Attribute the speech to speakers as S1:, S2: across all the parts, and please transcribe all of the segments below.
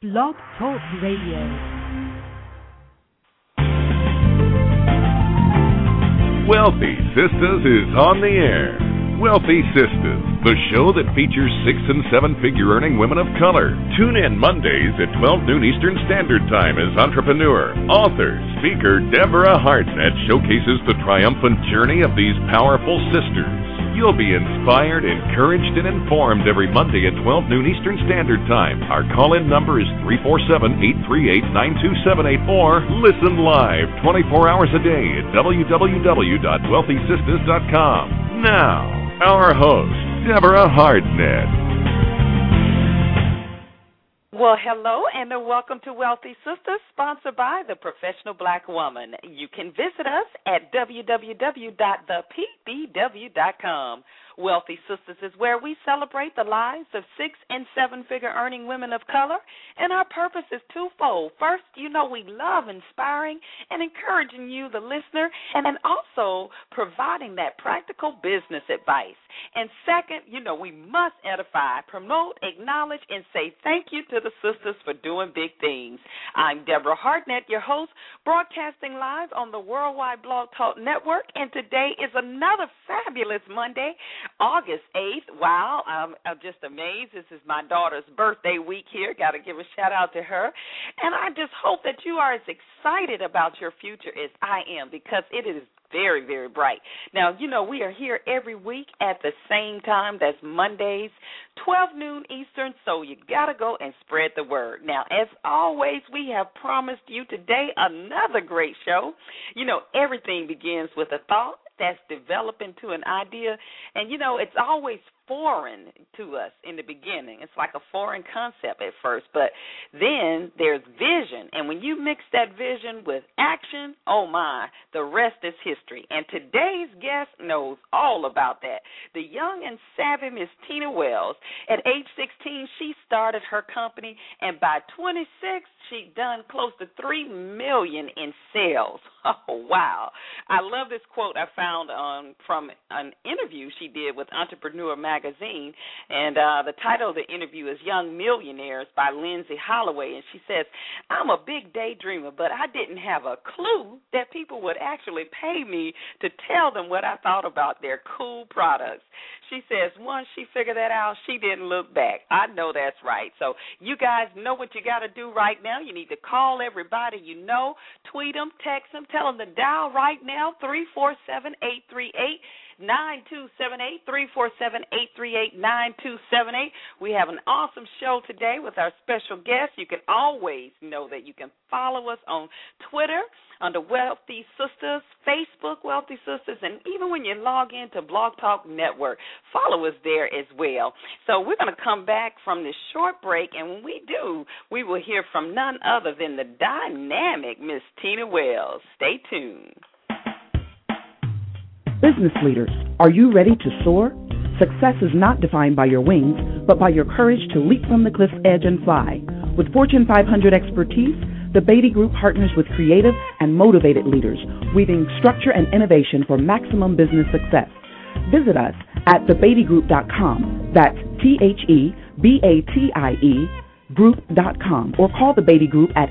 S1: Blog Talk Radio.
S2: Wealthy Sistas is on the air. Wealthy Sistas, the show that features 6- and 7-figure earning women of color. Tune in Mondays at 12 noon Eastern Standard Time as entrepreneur, author, speaker Deborah Hartnett showcases the triumphant journey of these powerful sisters. You'll be inspired, encouraged, and informed every Monday at 12 noon Eastern Standard Time. Our call-in number is 347-838-9278 or listen live 24 hours a day at www.wealthysistas.com. Now, our host, Deborah Hartnett.
S3: Well, hello and welcome to Wealthy Sistas, sponsored by the Professional Black Woman. You can visit us at www.thepbw.com. Wealthy Sistas is where we celebrate the lives of 6- and 7-figure earning women of color, and our purpose is twofold. First, we love inspiring and encouraging you, the listener, and also providing that practical business advice. And second, we must edify, promote, acknowledge, and say thank you to the sisters for doing big things. I'm Deborah Hartnett, your host, broadcasting live on the Worldwide Blog Talk Network, and today is another fabulous Monday, August 8th. Wow, I'm just amazed. This is my daughter's birthday week here. Got to give a shout-out to her. And I just hope that you are as excited about your future as I am, because it is very, very bright. Now, we are here every week at the same time. That's Mondays, 12 noon Eastern, so you got to go and spread the word. Now, as always, we have promised you today another great show. Everything begins with a thought that's developed into an idea, and, it's always foreign to us in the beginning. It's like a foreign concept at first, but then there's vision, and when you mix that vision with action, oh my, the rest is history. And today's guest knows all about that. The young and savvy Miss Tina Wells. At age 16, she started her company, and by 26, she'd done close to $3 million in sales. Oh, wow. I love this quote I found from an interview she did with Entrepreneur Magazine, and the title of the interview is Young Millionaires by Lindsay Holloway, and she says, I'm a big daydreamer, but I didn't have a clue that people would actually pay me to tell them what I thought about their cool products. She says once she figured that out, she didn't look back. I know that's right. So you guys know what you got to do right now. You need to call everybody you know, tweet them, text them, tell them to dial right now, 347-838-9278, 347-838-9278. We have an awesome show today with our special guest. You can always know that you can follow us on Twitter under Wealthy Sistas, Facebook Wealthy Sistas, and even when you log into Blog Talk Network, follow us there as well. So we're going to come back from this short break, and when we do, we will hear from none other than the dynamic Miss Tina Wells. Stay tuned.
S4: Business leaders, are you ready to soar? Success is not defined by your wings, but by your courage to leap from the cliff's edge and fly. With Fortune 500 expertise, the Beatty Group partners with creative and motivated leaders, weaving structure and innovation for maximum business success. Visit us at thebeattygroup.com. That's THEBATIE group.com, or call the Beatty Group at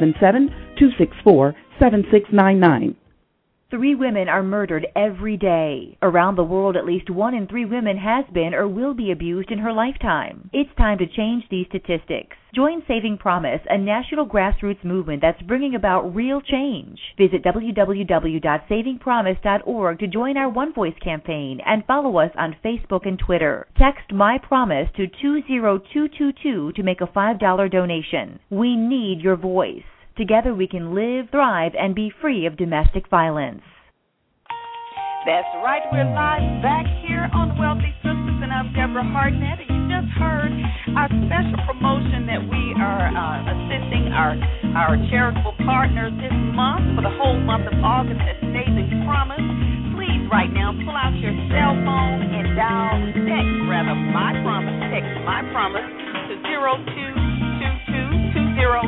S4: 877-264-7699.
S5: 3 women are murdered every day. Around the world, at least 1 in 3 women has been or will be abused in her lifetime. It's time to change these statistics. Join Saving Promise, a national grassroots movement that's bringing about real change. Visit www.savingpromise.org to join our One Voice campaign and follow us on Facebook and Twitter. Text My Promise to 20222 to make a $5 donation. We need your voice. Together we can live, thrive, and be free of domestic violence.
S3: That's right. We're live back here on Wealthy Sistas, and I'm Deborah Hartnett. And you just heard our special promotion that we are assisting our charitable partners this month for the whole month of August at Saving Promise. Please, right now, pull out your cell phone and text My Promise to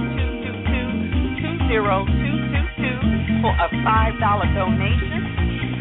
S3: 0222 20222 for a $5 donation. And also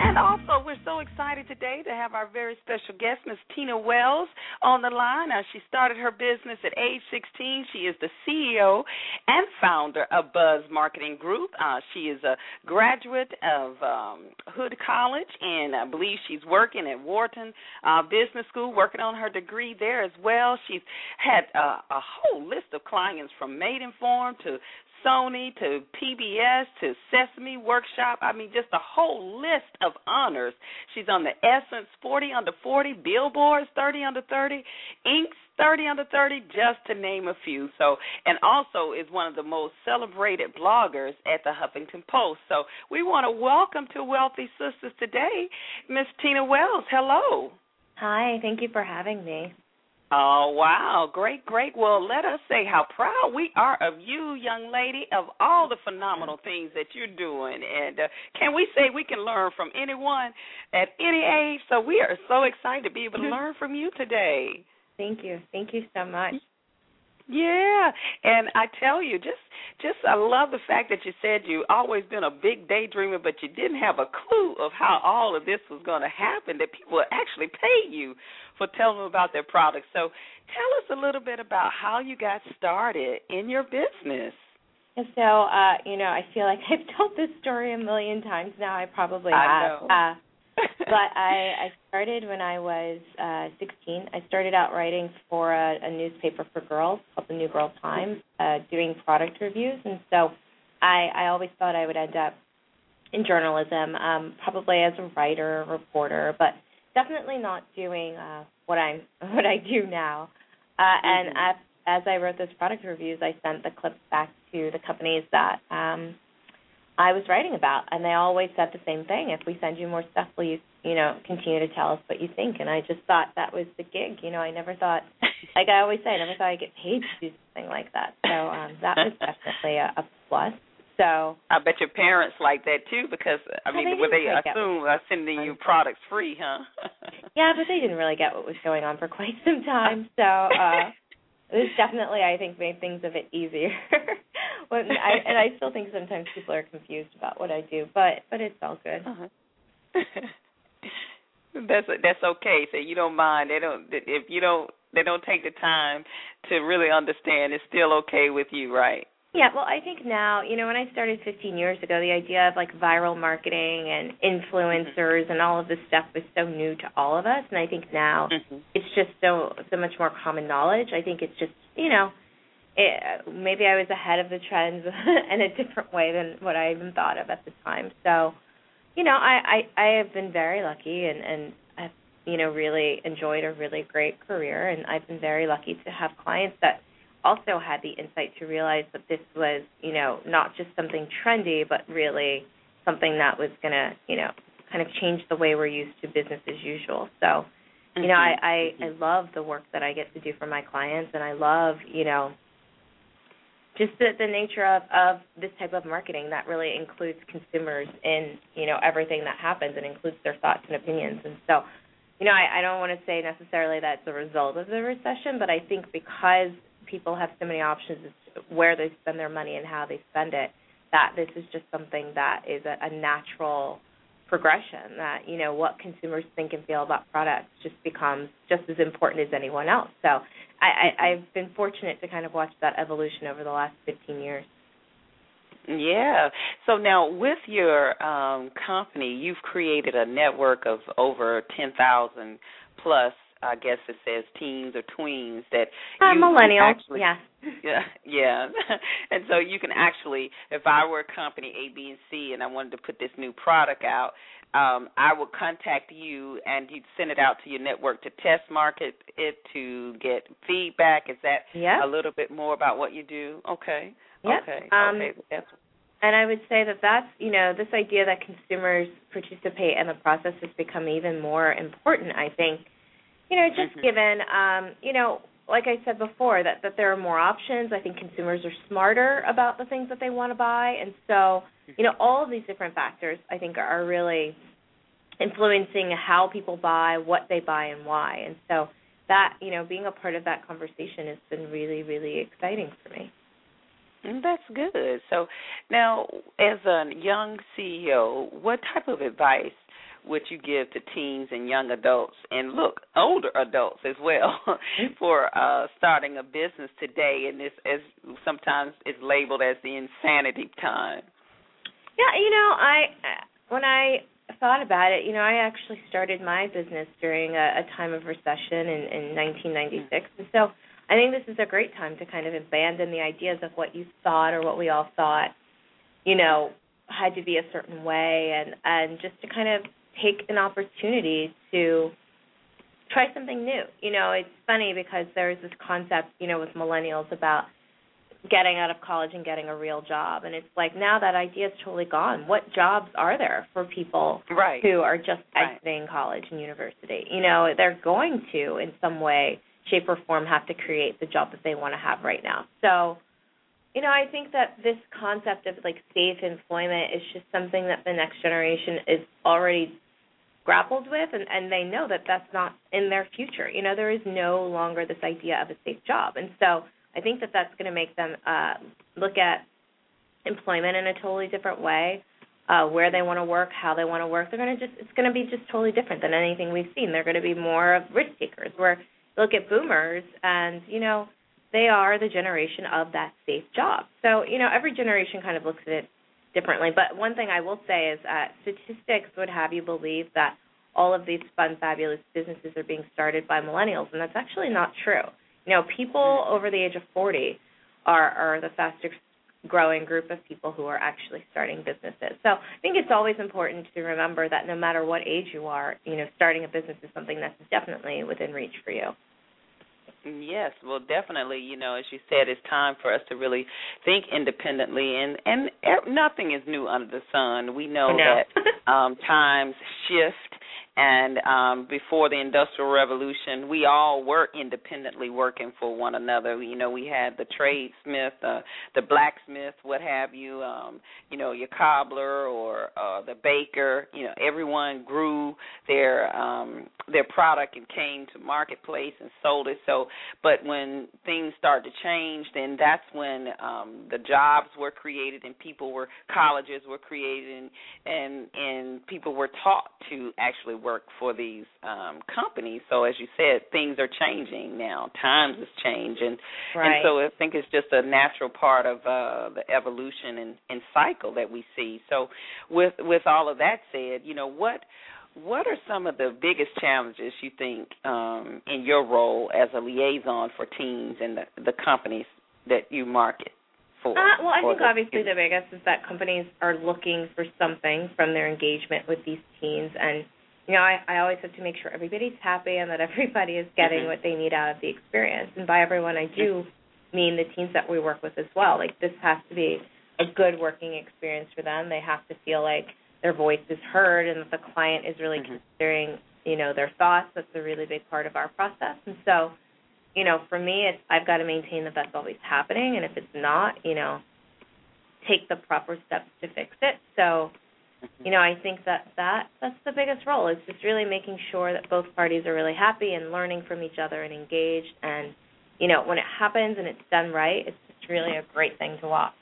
S3: also, we're so excited today to have our very special guest, Ms. Tina Wells, on the line. She started her business at age 16. She is the CEO and founder of Buzz Marketing Group. She is a graduate of Hood College, and I believe she's working at Wharton Business School, working on her degree there as well. She's had a whole list of clients from Maidenform to Sony to PBS to Sesame Workshop. I mean, just a whole list of honors. She's on the Essence 40 Under 40, Billboard's 30 Under 30, Inc.'s 30 Under 30, just to name a few. So, and also is one of the most celebrated bloggers at the Huffington Post. So we want to welcome to Wealthy Sistas today, Miss Tina Wells. Hello.
S1: Hi, thank you for having me.
S3: Oh, wow. Great, great. Well, let us say how proud we are of you, young lady, of all the phenomenal things that you're doing. And can we say we can learn from anyone at any age? So we are so excited to be able to learn from you today.
S1: Thank you. Thank you so much.
S3: Yeah, and I tell you, just I love the fact that you said you always been a big daydreamer, but you didn't have a clue of how all of this was going to happen, that people would actually pay you for telling them about their products. So tell us a little bit about how you got started in your business.
S1: And so, I feel like I've told this story a million times now. I probably have.
S3: I know.
S1: But I started when I was 16. I started out writing for a newspaper for girls called the New Girl Times, doing product reviews. And so I always thought I would end up in journalism, probably as a writer, reporter, but definitely not doing what I do now. And as I wrote those product reviews, I sent the clips back to the companies that I was writing about, and they always said the same thing. If we send you more stuff, will you, continue to tell us what you think? And I just thought that was the gig. I never thought, like I always say, I never thought I'd get paid to do something like that. So that was definitely a plus. So
S3: I bet your parents like that too, because they assume sending you products free, huh?
S1: Yeah, but they didn't really get what was going on for quite some time. So this definitely, I think, made things a bit easier. And I still think sometimes people are confused about what I do, but it's all good.
S3: Uh-huh. That's okay. So you don't mind. They don't take the time to really understand. It's still okay with you, right?
S1: Yeah, well, I think now, when I started 15 years ago, the idea of like viral marketing and influencers and all of this stuff was so new to all of us, and I think now it's just so much more common knowledge. I think it's just, maybe I was ahead of the trends in a different way than what I even thought of at the time. So, I have been very lucky and I've, really enjoyed a really great career, and I've been very lucky to have clients that also had the insight to realize that this was, not just something trendy, but really something that was going to, kind of change the way we're used to business as usual. So, I love the work that I get to do for my clients, and I love, just the nature of this type of marketing that really includes consumers in, everything that happens and includes their thoughts and opinions. And so, I don't want to say necessarily that's a result of the recession, but I think because people have so many options as to where they spend their money and how they spend it, that this is just something that is a natural progression, that, what consumers think and feel about products just becomes just as important as anyone else. So I've been fortunate to kind of watch that evolution over the last 15 years.
S3: Yeah. So now with your company, you've created a network of over 10,000 plus, I guess it says teens or tweens that
S1: millennials,
S3: actually,
S1: yeah.
S3: Yeah. And so you can actually, if I were a company A, B, and C, and I wanted to put this new product out, I would contact you and you'd send it out to your network to test market it, to get feedback. Is that a little bit more about what you do? Okay.
S1: Yep.
S3: Okay.
S1: And I would say that's, this idea that consumers participate in the process has become even more important, I think. Just given, like I said before, that there are more options. I think consumers are smarter about the things that they want to buy. And so, all of these different factors, I think, are really influencing how people buy, what they buy, and why. And so that, being a part of that conversation has been really, really exciting for me.
S3: That's good. So now, as a young CEO, what type of advice what you give to teens and young adults, and look, older adults as well, for starting a business today, and this as sometimes is labeled as the insanity time.
S1: Yeah, when I thought about it, I actually started my business during a time of recession in 1996, and so I think this is a great time to kind of abandon the ideas of what you thought or what we all thought, had to be a certain way, and just to kind of take an opportunity to try something new. It's funny because there's this concept, with millennials about getting out of college and getting a real job, and it's like now that idea is totally gone. What jobs are there for people who are just exiting college and university? They're going to, in some way, shape or form, have to create the job that they want to have right now. So, I think that this concept of safe employment is just something that the next generation is already grappled with, and they know that that's not in their future. There is no longer this idea of a safe job, and so I think that that's going to make them look at employment in a totally different way, where they want to work, how they want to work. It's going to be just totally different than anything we've seen. They're going to be more of risk takers. Where look at boomers, and they are the generation of that safe job. So every generation kind of looks at it differently. But one thing I will say is statistics would have you believe that all of these fun, fabulous businesses are being started by millennials, and that's actually not true. People over the age of 40 are the fastest growing group of people who are actually starting businesses. So I think it's always important to remember that no matter what age you are, starting a business is something that's definitely within reach for you.
S3: Yes, well, definitely, as you said, it's time for us to really think independently, and nothing is new under the sun. We know that times shift, and before the Industrial Revolution, we all were independently working for one another. We had the tradesmith, the blacksmith, what have you, your cobbler or the baker. Everyone grew their product and came to marketplace and sold it. So, but when things started to change, then that's when the jobs were created and colleges were created, and people were taught to actually work for these companies. So as you said, things are changing now. Times has changed, and so I think it's just a natural part of the evolution and cycle that we see. So with all of that said, what are some of the biggest challenges you think in your role as a liaison for teens and the companies that you market for?
S1: Well, I think obviously the biggest is that companies are looking for something from their engagement with these teens, and I always have to make sure everybody's happy and that everybody is getting what they need out of the experience. And by everyone, I do mean the teens that we work with as well. This has to be a good working experience for them. They have to feel like their voice is heard and that the client is really considering, their thoughts. That's a really big part of our process. And so, for me, I've got to maintain that that's always happening. And if it's not, take the proper steps to fix it. So, I think that's the biggest role. It's just really making sure that both parties are really happy and learning from each other and engaged. And, when it happens and it's done right, it's just really a great thing to watch.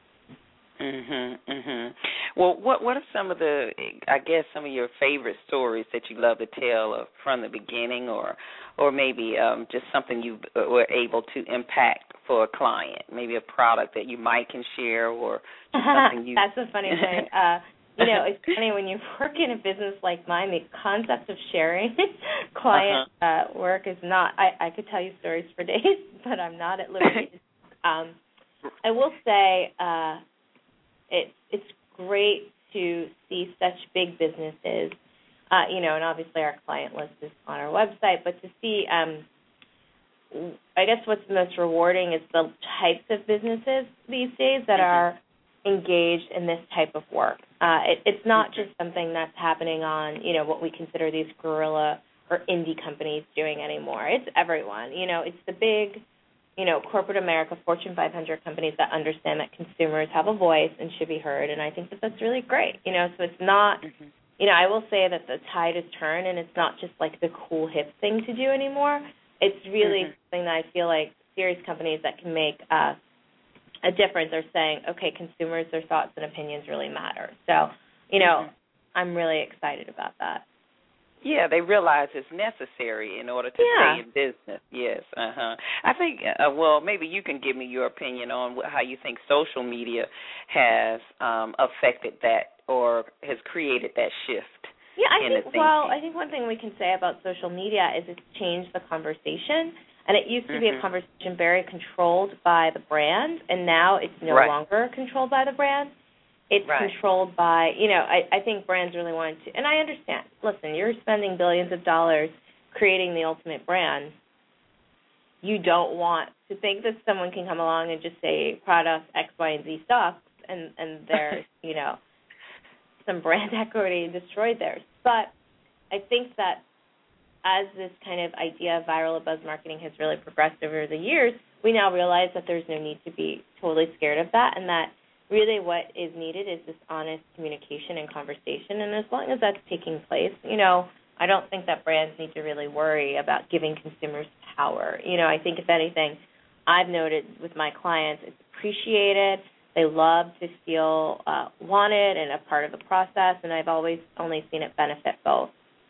S3: Well, what are some of some of your favorite stories that you love to tell from the beginning, or maybe just something you were able to impact for a client, maybe a product that you might can share, or just something you...
S1: That's a funny thing. It's funny when you work in a business like mine, the concept of sharing client work is not, I could tell you stories for days, but I'm not at liberty. I will say it's great to see such big businesses, and obviously our client list is on our website, but to see, I guess what's most rewarding is the types of businesses these days that are engaged in this type of work. It's not just something that's happening on, what we consider these guerrilla or indie companies doing anymore. It's everyone. It's the big, corporate America, Fortune 500 companies that understand that consumers have a voice and should be heard, and I think that that's really great. So it's not, I will say that the tide has turned, and it's not just like the cool, hip thing to do anymore. It's really something that I feel like serious companies that can make a difference are saying, okay, consumers, their thoughts and opinions really matter. So, I'm really excited about that.
S3: Yeah, they realize it's necessary in order to stay in business. Yes, I think, well, maybe you can give me your opinion on how you think social media has affected that or has created that shift.
S1: Yeah, I think one thing we can say about social media is it's changed the conversation. And it used to be a conversation very controlled by the brand, and now it's no longer controlled by the brand. It's controlled by, I think brands really want to, and I understand. Listen, you're spending billions of dollars creating the ultimate brand. You don't want to think that someone can come along and just say product X, Y, and Z sucks, and there's, some brand equity destroyed there. But I think that as this kind of idea of viral or buzz marketing has really progressed over the years, we now realize that there's no need to be totally scared of that, and that really what is needed is this honest communication and conversation. And as long as that's taking place, I don't think that brands need to really worry about giving consumers power. I think if anything, I've noted with my clients, it's appreciated. They love to feel wanted and a part of the process, and I've always only seen it benefit both.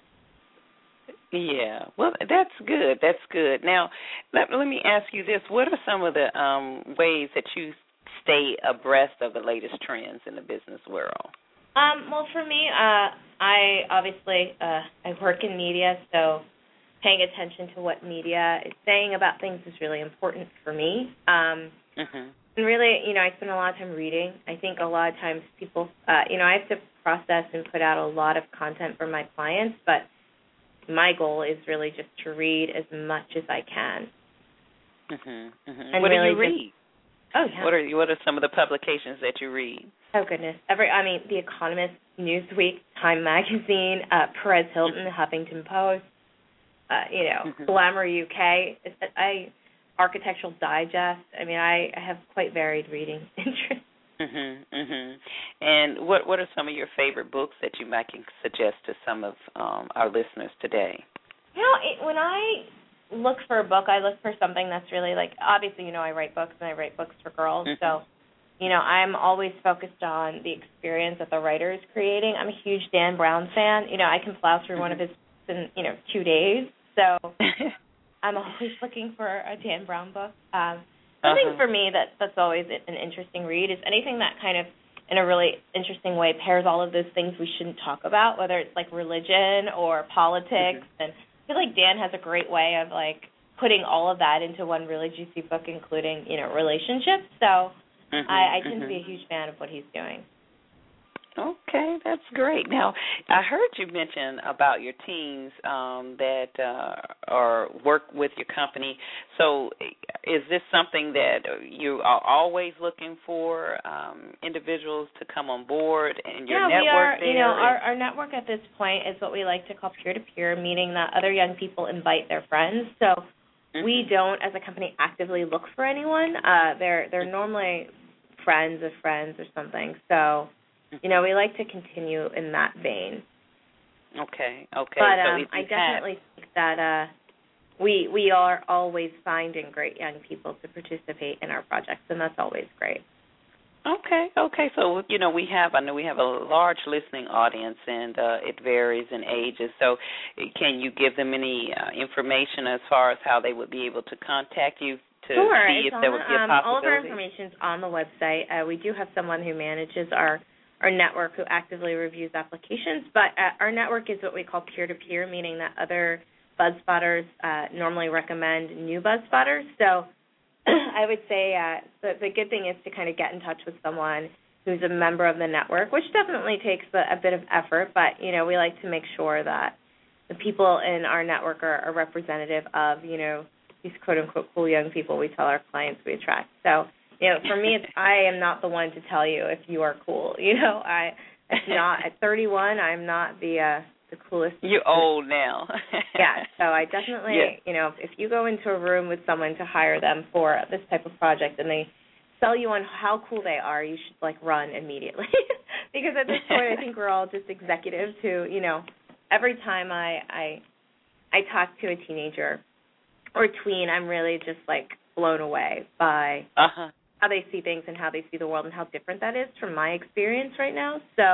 S3: Yeah, well, that's good. That's good. Now, let me ask you this. What are some of the ways that you stay abreast of the latest trends in the business world?
S1: Well, for me, I obviously I work in media, so paying attention to what media is saying about things is really important for me. And really, I spend a lot of time reading. I think a lot of times people, I have to process and put out a lot of content for my clients, but my goal is really just to read as much as I can.
S3: And what do you read?
S1: Oh, yeah.
S3: What are some of the publications that you read?
S1: Oh, goodness. The Economist, Newsweek, Time Magazine, Perez Hilton, Huffington Post, Glamour UK, Architectural Digest. I have quite varied reading interests.
S3: And what are some of your favorite books that you might suggest to some of our listeners today?
S1: When I look for a book, I look for something that's really obviously, I write books and I write books for girls. So, I'm always focused on the experience that the writer is creating. I'm a huge Dan Brown fan. I can plow through one of his books in, 2 days. So I'm always looking for a Dan Brown book. Something for me that's always an interesting read is anything that kind of, in a really interesting way, pairs all of those things we shouldn't talk about, whether it's religion or politics. And I feel like Dan has a great way of putting all of that into one really juicy book, including relationships. So I tend to be a huge fan of what he's doing.
S3: Okay, that's great. Now, I heard you mention about your teams that work with your company. So is this something that you are always looking for, individuals to come on board in your network?
S1: Yeah, we are. Our network at this point is what we like to call peer-to-peer, meaning that other young people invite their friends. So we don't, as a company, actively look for anyone. They're normally friends of friends or something. So we like to continue in that vein.
S3: Okay.
S1: But I definitely think that we are always finding great young people to participate in our projects, and that's always great.
S3: Okay. So, I know we have a large listening audience, and it varies in ages. So can you give them any information as far as how they would be able to contact you to see if there would be a possibility?
S1: All of our information is on the website. We do have someone who manages our network who actively reviews applications, but our network is what we call peer-to-peer, meaning that other BuzzSpotters normally recommend new BuzzSpotters. So I would say the good thing is to kind of get in touch with someone who's a member of the network, which definitely takes a bit of effort, but, we like to make sure that the people in our network are representative of, these quote-unquote cool young people we tell our clients we attract. So, for me, I am not the one to tell you if you are cool. It's not at 31. I'm not the coolest.
S3: You're old now.
S1: Yeah. So I definitely, if you go into a room with someone to hire them for this type of project and they sell you on how cool they are, you should run immediately. Because at this point, I think we're all just executives who, every time I talk to a teenager or tween, I'm really just blown away by how they see things and how they see the world and how different that is from my experience right now. So,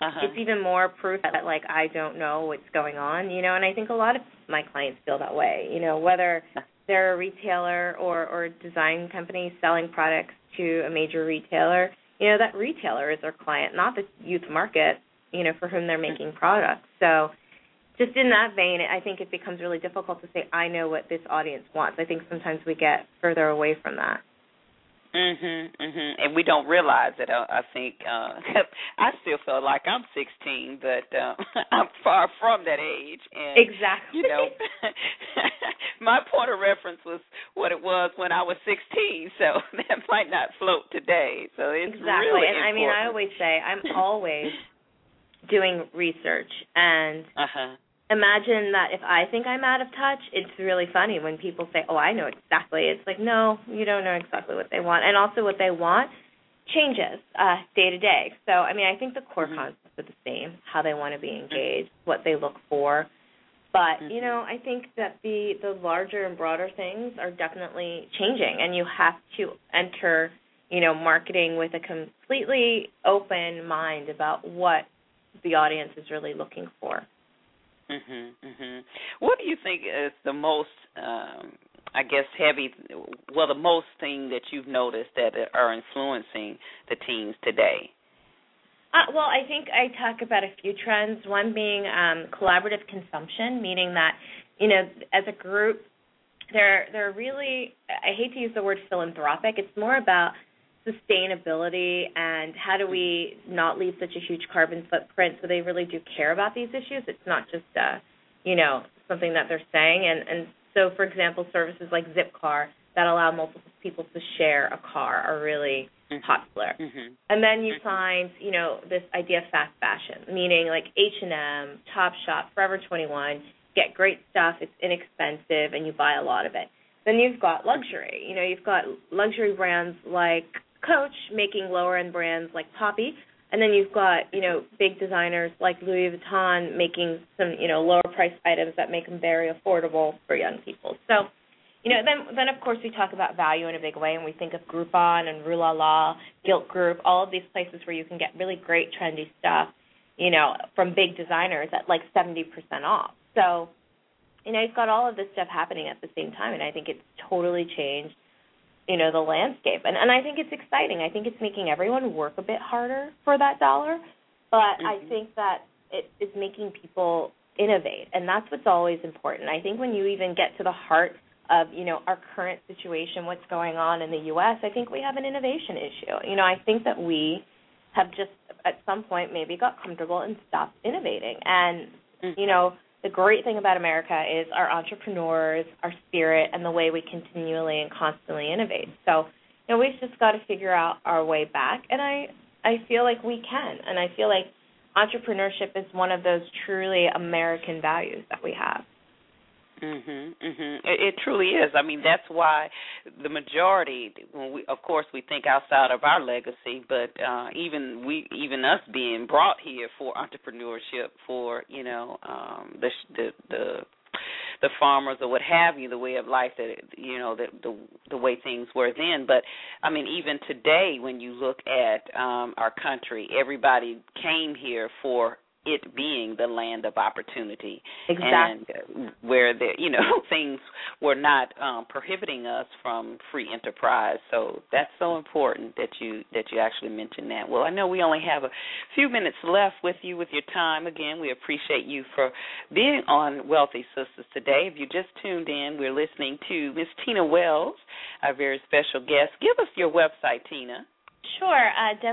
S1: it's even more proof that, like, I don't know what's going on, you know, and I think a lot of my clients feel that way, you know, whether they're a retailer or a design company selling products to a major retailer, you know, that retailer is their client, not the youth market, you know, for whom they're making products. So just in that vein, I think it becomes really difficult to say, I know what this audience wants. I think sometimes we get further away from that.
S3: And we don't realize it. I think I still feel like I'm 16, but I'm far from that age. And,
S1: exactly.
S3: You know, my point of reference was what it was when I was 16, so that might not float today. So it's
S1: exactly.
S3: really
S1: and
S3: important.
S1: I mean, I always say I'm always doing research, and imagine that if I think I'm out of touch, it's really funny when people say, oh, I know exactly. It's like, no, you don't know exactly what they want. And also what they want changes day to day. So, I mean, I think the core concepts are the same, how they want to be engaged, what they look for. But, you know, I think that the larger and broader things are definitely changing, and you have to enter, you know, marketing with a completely open mind about what the audience is really looking for.
S3: What do you think is the most, I guess, the most thing that you've noticed that are influencing the teens today?
S1: Well, I think I talk about a few trends, one being collaborative consumption, meaning that, you know, as a group, they're really, I hate to use the word philanthropic, it's more about sustainability and how do we not leave such a huge carbon footprint, so they really do care about these issues. It's not just, you know, something that they're saying. And so, for example, services like Zipcar that allow multiple people to share a car are really popular. And then you find, you know, this idea of fast fashion, meaning like H&M, Topshop, Forever 21, get great stuff, it's inexpensive, and you buy a lot of it. Then you've got luxury. You know, you've got luxury brands like Coach making lower-end brands like Poppy, and then you've got, you know, big designers like Louis Vuitton making some, you know, lower-priced items that make them very affordable for young people. So, you know, then of course we talk about value in a big way, and we think of Groupon and Rue La La, Gilt Groupe, all of these places where you can get really great trendy stuff, you know, from big designers at like 70% off. So, you know, you've got all of this stuff happening at the same time, and I think it's totally changed, you know, the landscape. And I think it's exciting. I think it's making everyone work a bit harder for that dollar, but I think that it is making people innovate, and that's what's always important. I think when you even get to the heart of, you know, our current situation, what's going on in the U.S., I think we have an innovation issue. You know, I think that we have just at some point maybe got comfortable and stopped innovating. And, you know, the great thing about America is our entrepreneurs, our spirit, and the way we continually and constantly innovate. So, you know, we've just got to figure out our way back, and I feel like we can. And I feel like entrepreneurship is one of those truly American values that we have.
S3: It truly is. I mean, that's why the majority, of course, we think outside of our legacy, but even us being brought here for entrepreneurship, for, you know, the farmers or what have you, the way of life that, you know, the way things were then. But I mean, even today, when you look at our country, everybody came here for it being the land of opportunity,
S1: exactly,
S3: and where the, you know, things were not prohibiting us from free enterprise. So that's so important that you actually mentioned that. Well, I know we only have a few minutes left with you with your time. Again, we appreciate you for being on Wealthy Sistas today. If you just tuned in, we're listening to Miss Tina Wells, our very special guest. Give us your website, Tina.
S1: Sure,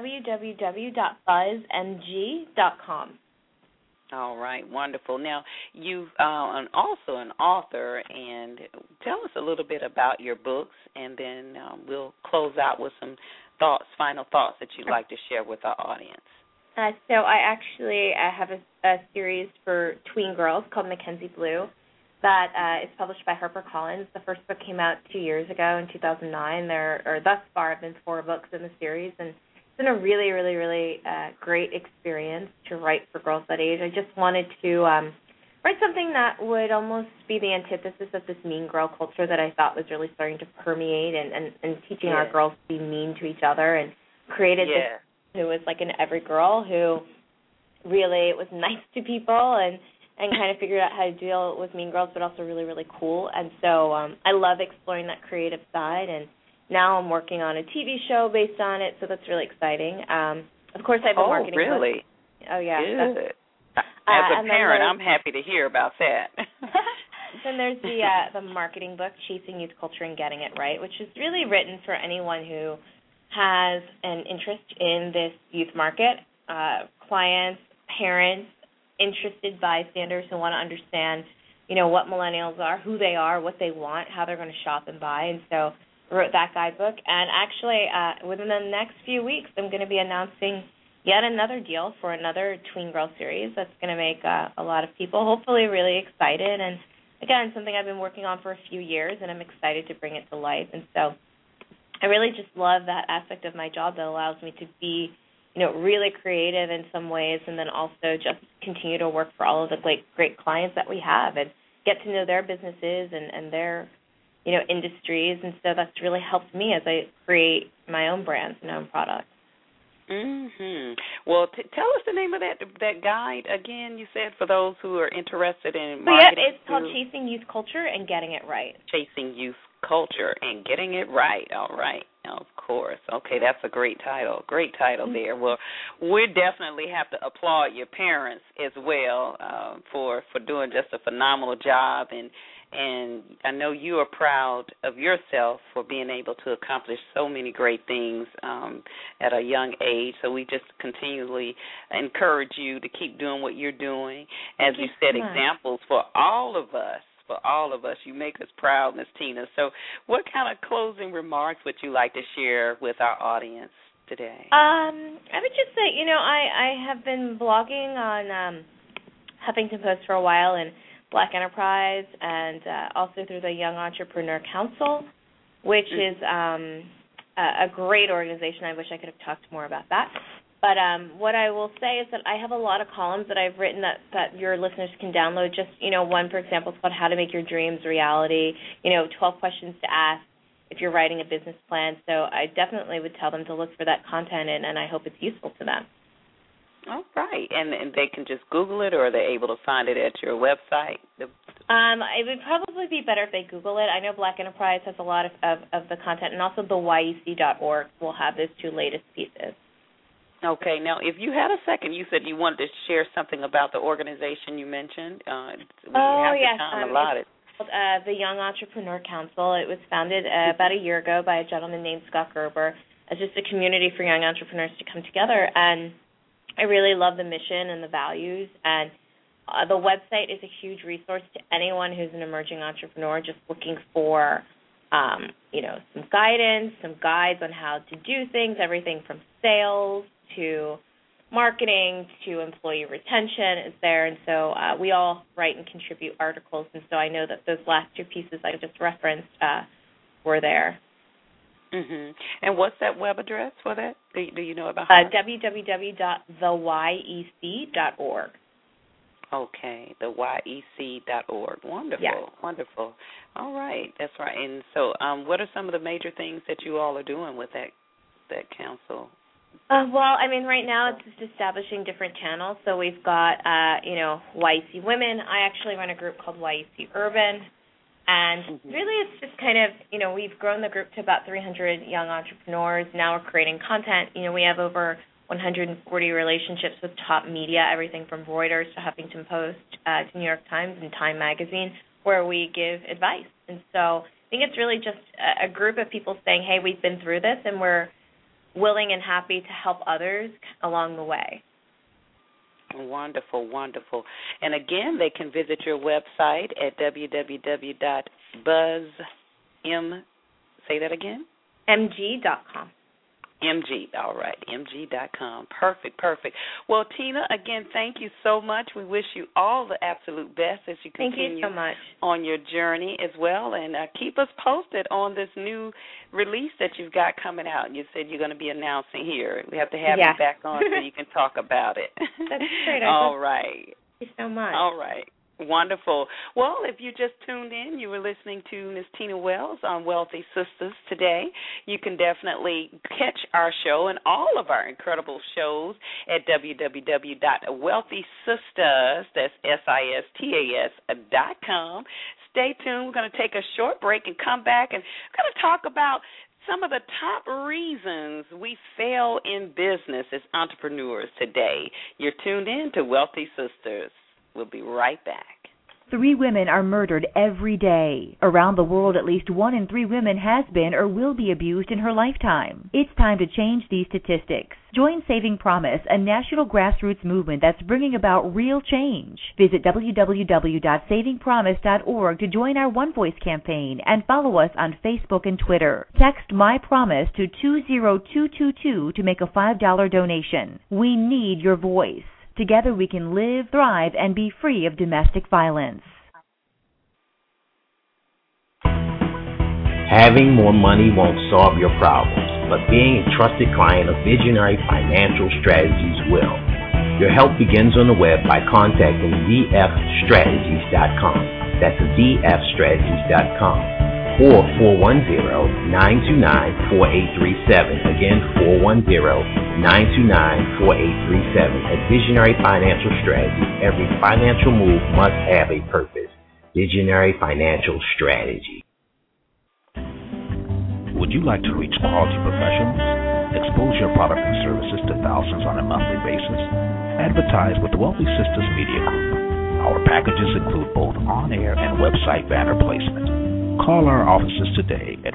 S1: www.buzzmg.com.
S3: All right, wonderful. Now, you've also an author, and tell us a little bit about your books, and then we'll close out with some final thoughts that you'd like to share with our audience.
S1: So I have a series for tween girls called Mackenzie Blue that is published by HarperCollins. The first book came out 2 years ago in 2009. Thus far have been 4 books in the series, and it's been a really, really, really great experience to write for girls that age. I just wanted to write something that would almost be the antithesis of this mean girl culture that I thought was really starting to permeate and teaching our girls to be mean to each other, and created this who was like an every girl who really was nice to people and kind of figured out how to deal with mean girls, but also really, really cool. And so I love exploring that creative side, and now I'm working on a TV show based on it, so that's really exciting. Of course, I've been marketing.
S3: Oh, really?
S1: Oh, yeah.
S3: Good. As a parent, I'm happy to hear about that.
S1: Then there's the marketing book, Chasing Youth Culture and Getting It Right, which is really written for anyone who has an interest in this youth market, clients, parents, interested bystanders who want to understand, what millennials are, who they are, what they want, how they're going to shop and buy. And so I wrote that guidebook. And actually, within the next few weeks, I'm going to be announcing yet another deal for another Tween Girl series that's going to make a lot of people hopefully really excited. And, again, something I've been working on for a few years, and I'm excited to bring it to life. And so I really just love that aspect of my job that allows me to be, really creative in some ways, and then also just continue to work for all of the great clients that we have and get to know their businesses and their, industries. And so that's really helped me as I create my own brands and own products.
S3: Mhm. Well, tell us the name of that guide again. You said for those who are interested in marketing.
S1: It's called Chasing Youth Culture and Getting It Right.
S3: Chasing Youth Culture and Getting It Right. All right. Of course. Okay, that's a great title. Great title there. Well, we definitely have to applaud your parents as well for doing just a phenomenal job, and I know you are proud of yourself for being able to accomplish so many great things at a young age. So we just continually encourage you to keep doing what you're doing. As you set examples for all of us. You make us proud, Ms. Tina. So what kind of closing remarks would you like to share with our audience today?
S1: I would just say, I have been blogging on Huffington Post for a while, and Black Enterprise, and also through the Young Entrepreneur Council, which is a great organization. I wish I could have talked more about that. But what I will say is that I have a lot of columns that I've written that your listeners can download. Just, one, for example, is called How to Make Your Dreams Reality, 12 questions to ask if you're writing a business plan. So I definitely would tell them to look for that content, and I hope it's useful to them.
S3: All right. And they can just Google it, or are they able to find it at your website?
S1: It would probably be better if they Google it. I know Black Enterprise has a lot of the content, and also the YEC.org will have those two latest pieces.
S3: Okay. Now, if you had a second, you said you wanted to share something about the organization you mentioned.
S1: Yes.
S3: Time allotted.
S1: It's called the Young Entrepreneur Council. It was founded about a year ago by a gentleman named Scott Gerber as just a community for young entrepreneurs to come together. And I really love the mission and the values. And the website is a huge resource to anyone who's an emerging entrepreneur just looking for some guidance, some guides on how to do things, everything from sales to marketing to employee retention is there. And so we all write and contribute articles, and so I know that those last two pieces I just referenced were there.
S3: Mm-hmm. And what's that web address for that? Do you know about
S1: www.theyec.org.
S3: Okay, theyec.org. Wonderful,
S1: yeah.
S3: Wonderful. All right, that's right. And so what are some of the major things that you all are doing with that council?
S1: Right now it's just establishing different channels. So we've got, YEC Women. I actually run a group called YEC Urban. And really it's just kind of, we've grown the group to about 300 young entrepreneurs. Now we're creating content. We have over 140 relationships with top media, everything from Reuters to Huffington Post to New York Times and Time Magazine, where we give advice. And so I think it's really just a group of people saying, hey, we've been through this, and we're willing and happy to help others along the way.
S3: Wonderful, wonderful. And again, they can visit your website at
S1: mg.com.
S3: MG, all right, mg.com. Perfect. Well, Tina, again, thank you so much. We wish you all the absolute best as you continue
S1: thank you so much.
S3: On your journey as well. And keep us posted on this new release that you've got coming out. You said you're going to be announcing here. We have to have you back on so you can talk about it.
S1: That's great.
S3: All right.
S1: Thank you so much.
S3: All right. Wonderful. Well, if you just tuned in, you were listening to Ms. Tina Wells on Wealthy Sistas today. You can definitely catch our show and all of our incredible shows at www.wealthysistas, that's SISTAS.com. Stay tuned. We're going to take a short break and come back, and we're going to talk about some of the top reasons we fail in business as entrepreneurs today. You're tuned in to Wealthy Sistas. We'll be right back.
S5: 3 women are murdered every day. Around the world, at least 1 in 3 women has been or will be abused in her lifetime. It's time to change these statistics. Join Saving Promise, a national grassroots movement that's bringing about real change. Visit www.savingpromise.org to join our One Voice campaign and follow us on Facebook and Twitter. Text My Promise to 20222 to make a $5 donation. We need your voice. Together we can live, thrive, and be free of domestic violence.
S6: Having more money won't solve your problems, but being a trusted client of Visionary Financial Strategies will. Your help begins on the web by contacting vfstrategies.com. That's vfstrategies.com. Or 410-929-4837. Again, 410-929-4837. At Visionary Financial Strategies, every financial move must have a purpose. Visionary Financial Strategy.
S7: Would you like to reach quality professionals? Expose your product and services to thousands on a monthly basis? Advertise with the Wealthy Sistas Media Group. Our packages include both on-air and website banner placement. Call our offices today at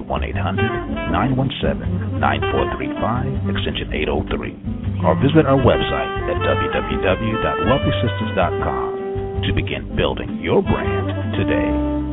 S7: 1-800-917-9435, extension 803, or visit our website at www.wealthysistas.com to begin building your brand today.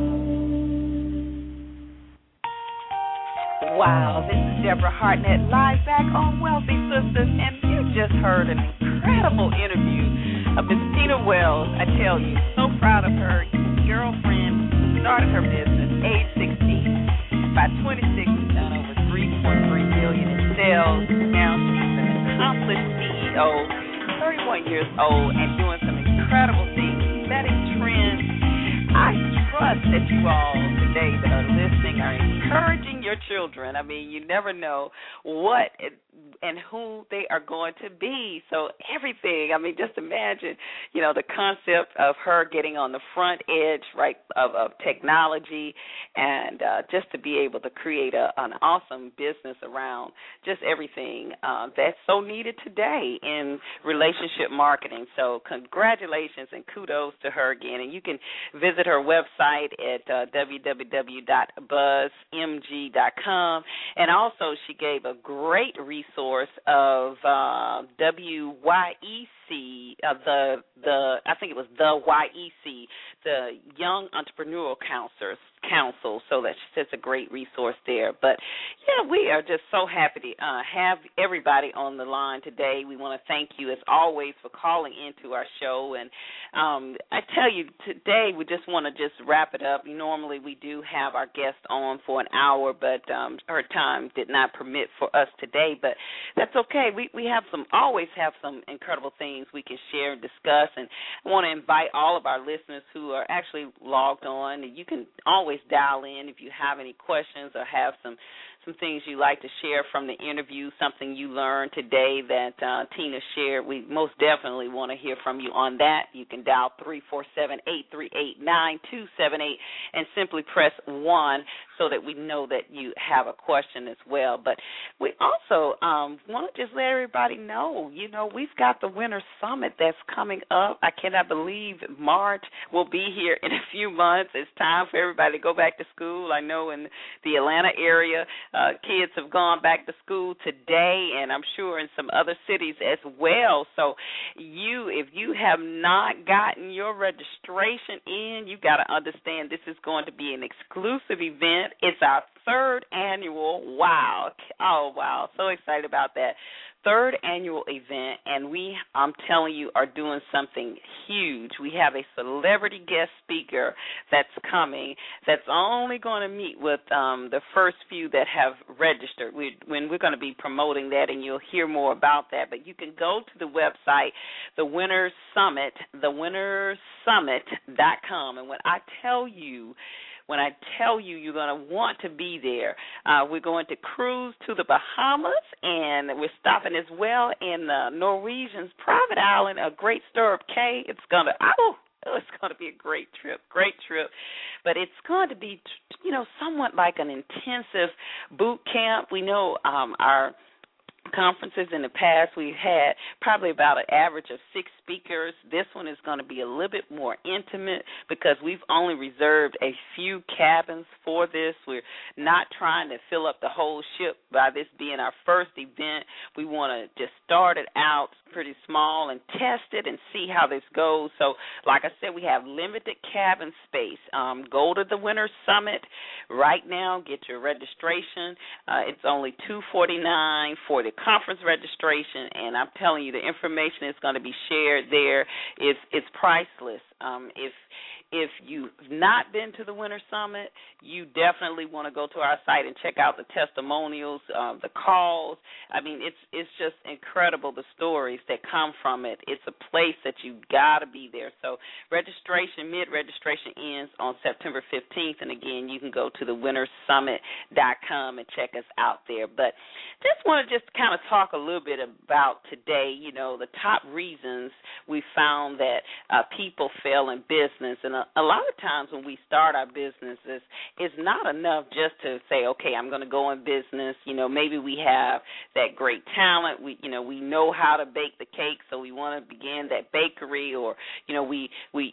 S3: Wow, this is Deborah Hartnett live back on Wealthy Sistas, and you just heard an incredible interview of Ms. Tina Wells. I tell you, so proud of her. Girlfriend started her business age 16. By 26, she's done over $3.3 billion in sales. Now she's an accomplished CEO, 31 years old, and doing some incredible things, setting trends. I trust that you all today that are listening are encouraging your children. I mean, you never know what and who they are going to be. So everything, I mean, just imagine, the concept of her getting on the front edge, right, of technology, and just to be able to create an awesome business around just everything that's so needed today in relationship marketing. So congratulations and kudos to her again. And you can visit her website at www.buzzmg.com. And also she gave a great resource of WYEC, I think it was the YEC, the Young Entrepreneurial Council, so that's a great resource there. But, yeah, we are just so happy to have everybody on the line today. We want to thank you, as always, for calling into our show. And I tell you, today we just want to just wrap it up. Normally we do have our guest on for an hour, but her time did not permit for us today. But that's okay. We always have some incredible things we can share and discuss. And I want to invite all of our listeners who are actually logged on. You can always dial in if you have any questions or have some things you'd like to share from the interview, something you learned today that Tina shared. We most definitely want to hear from you on that. You can dial 347-838-9278 and simply press 1 so that we know that you have a question as well. But we also want to just let everybody know, we've got the Winter Summit that's coming up. I cannot believe March will be here in a few months. It's time for everybody to go back to school. I know in the Atlanta area, kids have gone back to school today, and I'm sure in some other cities as well. So if you have not gotten your registration in, you got to understand this is going to be an exclusive event. It's our 3rd annual. Wow. Oh, wow. So excited about that. third annual event, and I'm telling you, are doing something huge. We have a celebrity guest speaker that's coming that's only going to meet with the first few that have registered. We're going to be promoting that, and you'll hear more about that. But you can go to the website, The Winners Summit, thewinnersummit.com, and when I tell you you're going to want to be there, we're going to cruise to the Bahamas, and we're stopping as well in the Norwegian's private island, a Great Stirrup Cay. It's going to be a great trip. But it's going to be, somewhat like an intensive boot camp. We know our conferences in the past, we've had probably about an average of 6 speakers. This one is going to be a little bit more intimate because we've only reserved a few cabins for this. We're not trying to fill up the whole ship by this being our first event. We want to just start it out pretty small and test it and see how this goes. So, like I said, we have limited cabin space. Go to the Winter Summit right now. Get your registration. It's only $249 for the conference registration, and I'm telling you, the information that's going to be shared there is priceless. If you've not been to the Winter Summit, you definitely want to go to our site and check out the testimonials, the calls. I mean, it's just incredible, the stories that come from it. It's a place that you've got to be there. So mid-registration ends on September 15th, and again, you can go to thewinnersummit.com and check us out there. But just want to kind of talk a little bit about today, the top reasons we found that people fail in business. And a lot of times when we start our businesses, it's not enough just to say, okay, I'm going to go in business. Maybe we have that great talent. We know how to bake the cake, so we want to begin that bakery, or we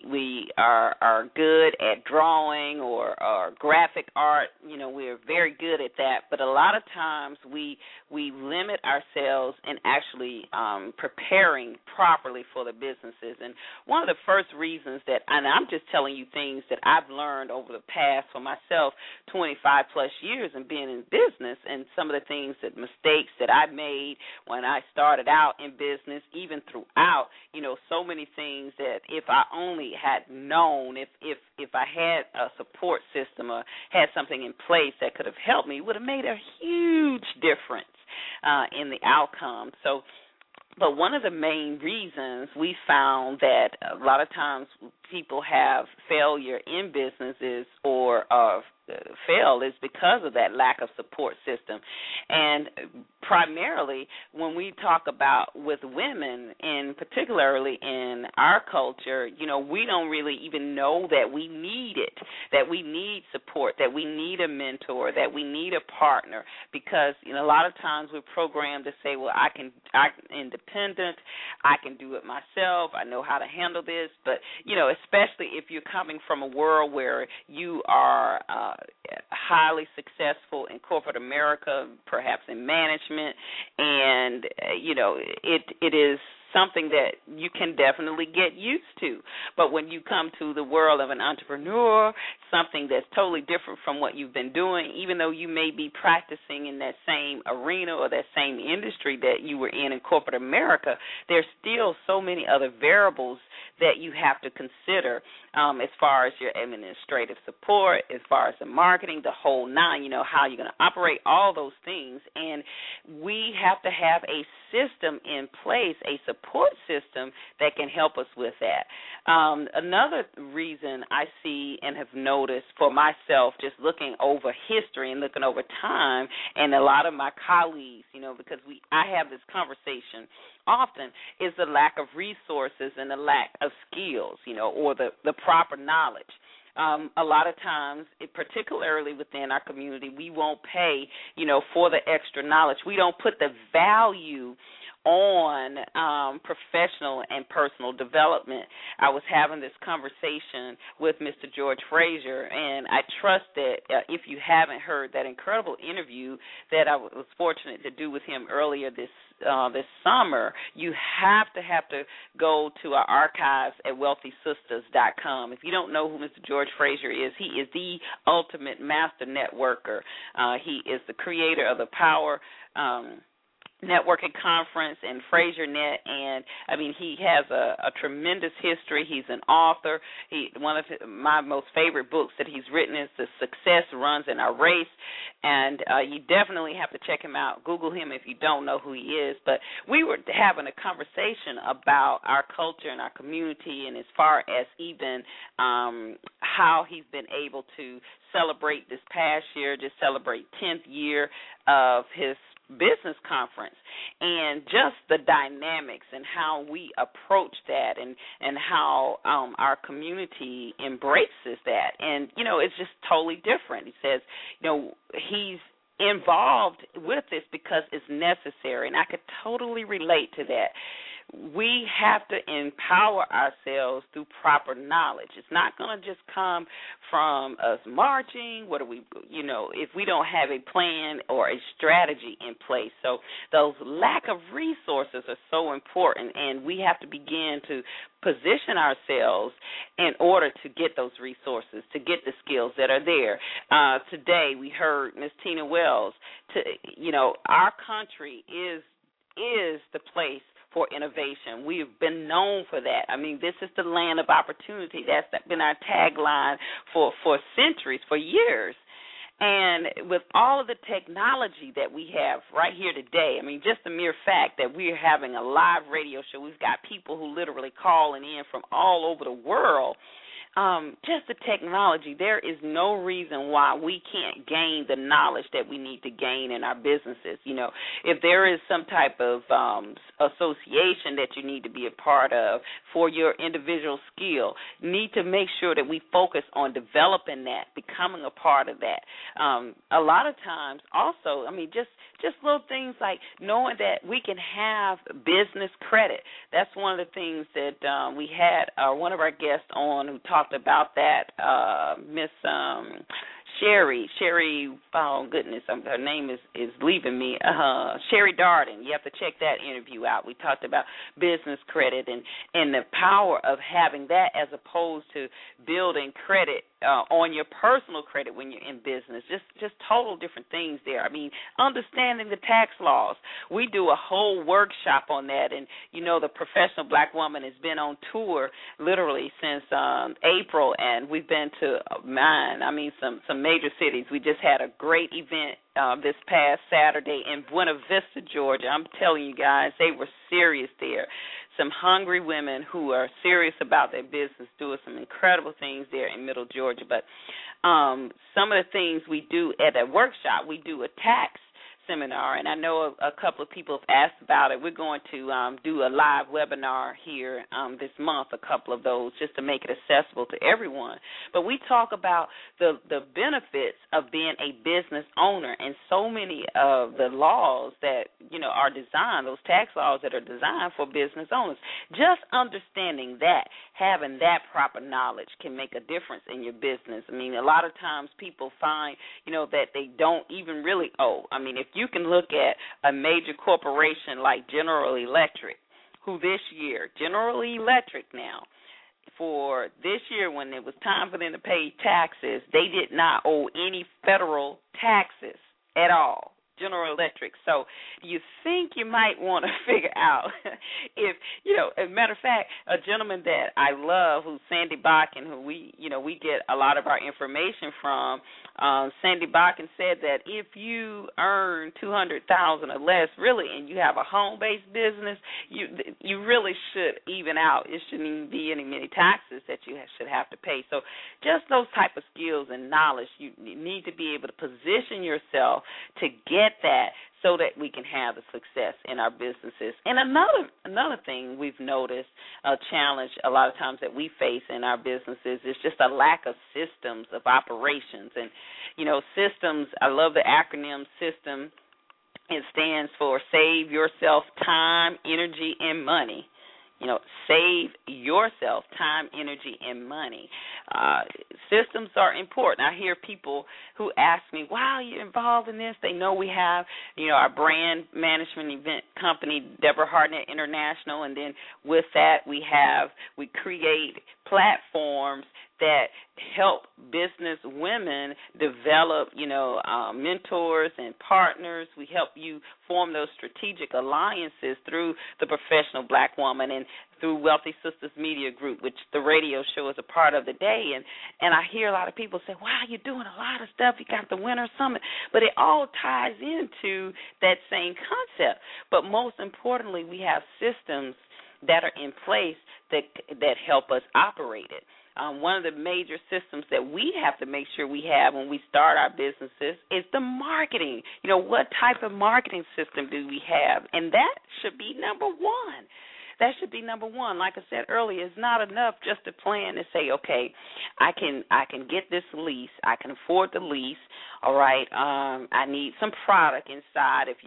S3: are good at drawing or graphic art. We're very good at that. But a lot of times we limit ourselves in actually preparing properly for the businesses. And one of the first reasons and I'm just telling you things that I've learned over the past, for myself, 25 plus years in being in business, and some of the mistakes that I made when I started out in business, even throughout, so many things that if I only had known, if I had a support system or had something in place that could have helped me, would have made a huge difference in the outcome. But one of the main reasons we found that a lot of times people have failure in businesses or fail is because of that lack of support system. And primarily when we talk about with women, and particularly in our culture, we don't really even know that we need it, that we need support, that we need a mentor, that we need a partner, because a lot of times we're programmed to say, well, I'm independent, I can do it myself, I know how to handle this. But, especially if you're coming from a world where you are highly successful in corporate America, perhaps in management, and it is something that you can definitely get used to. But when you come to the world of an entrepreneur, something that's totally different from what you've been doing, even though you may be practicing in that same arena or that same industry that you were in corporate America, there's still so many other variables that you have to consider as far as your administrative support, as far as the marketing, the whole nine, how you're going to operate, all those things. And we have to have a system in place, a support system that can help us with that. Another reason I see and have noticed for myself, just looking over history and looking over time, and a lot of my colleagues, because I have this conversation often, is the lack of resources and the lack of skills, or the proper knowledge. A lot of times, particularly within our community, we won't pay, for the extra knowledge. We don't put the value on professional and personal development. I was having this conversation with Mr. George Frazier, and I trust that if you haven't heard that incredible interview that I was fortunate to do with him earlier this summer, you have to go to our archives at wealthysisters.com. If you don't know who Mr. George Frazier is, he is the ultimate master networker. He is the creator of the Power networking conference in FraserNet, and I mean he has a tremendous history. He's an author. One of my most favorite books that he's written is The Success Runs in Our Race, and you definitely have to check him out. Google him if you don't know who he is. But we were having a conversation about our culture and our community, and as far as even how he's been able to celebrate this past year, just celebrate 10th year of his business conference, and just the dynamics and how we approach that, and how our community embraces that. And, you know, it's just totally different. He says, you know, he's involved with this because it's necessary, and I could totally relate to that. We have to empower ourselves through proper knowledge. It's not going to just come from us marching. What do we, you know, if we don't have a plan or a strategy in place. So those lack of resources are so important, and we have to begin to position ourselves in order to get those resources, to get the skills that are there. Today we heard Ms. Tina Wells. You know, our country is the place for innovation. We've been known for that. I mean, this is the land of opportunity. That's been our tagline for centuries, for years. And with all of the technology that we have right here today, I mean, just the mere fact that we're having a live radio show, we've got people who literally calling in from all over the world. Just the technology, there is no reason why we can't gain the knowledge that we need to gain in our businesses. You know, if there is some type of association that you need to be a part of for your individual skill, need to make sure that we focus on developing that, becoming a part of that. A lot of times also, I mean, just little things like knowing that we can have business credit. That's one of the things that we had one of our guests on who talked about that, Miss Sherry, oh goodness, her name is leaving me, Sherry Darden. You have to check that interview out. We talked about business credit and the power of having that as opposed to building credit on your personal credit when you're in business. Just total different things there. I mean, understanding the tax laws. We do a whole workshop on that, and you know the Professional Black Woman has been on tour literally since April, and we've been to some major cities. We just had a great event this past Saturday in Buena Vista, Georgia. I'm telling you guys, they were serious there. Some hungry women who are serious about their business doing some incredible things there in Middle Georgia. But some of the things we do at a workshop, we do a tax seminar, and I know a couple of people have asked about it. We're going to do a live webinar here this month, a couple of those, just to make it accessible to everyone. But we talk about the benefits of being a business owner, and so many of the laws that, you know, are designed, those tax laws that are designed for business owners. Just understanding that, having that proper knowledge can make a difference in your business. I mean, a lot of times people find, you know, that they don't even really owe. I mean, if you can look at a major corporation like General Electric, who this year, General Electric now, for this year when it was time for them to pay taxes, they did not owe any federal taxes at all. General Electric. So you think you might want to figure out if, you know, as a matter of fact, a gentleman that I love who's Sandy Bakken, who we get a lot of our information from, Sandy Bakken said that if you earn $200,000 or less, really, and you have a home-based business, you really should even out. It shouldn't even be many taxes that you should have to pay. So just those type of skills and knowledge, you need to be able to position yourself to get that so that we can have the success in our businesses. And another thing we've noticed, a challenge a lot of times that we face in our businesses is just a lack of systems of operations. And, you know, systems, I love the acronym SYSTEM. It stands for Save Yourself Time, Energy, and Money. You know, save yourself time, energy, and money. Systems are important. I hear people who ask me, wow, you're involved in this. They know we have, you know, our brand management event company, Deborah Hartnett International, and then with that we create platforms that help business women develop, mentors and partners. We help you form those strategic alliances through the Professional Black Woman and through Wealthy Sistas Media Group, which the radio show is a part of today. And I hear a lot of people say, wow, you're doing a lot of stuff. You got the Winter Summit. But it all ties into that same concept. But most importantly, we have systems that are in place that help us operate it. One of the major systems that we have to make sure we have when we start our businesses is the marketing. What type of marketing system do we have? And that should be number one. That should be number one. Like I said earlier, it's not enough just to plan and say, okay, I can get this lease. I can afford the lease. All right. I need some product inside. If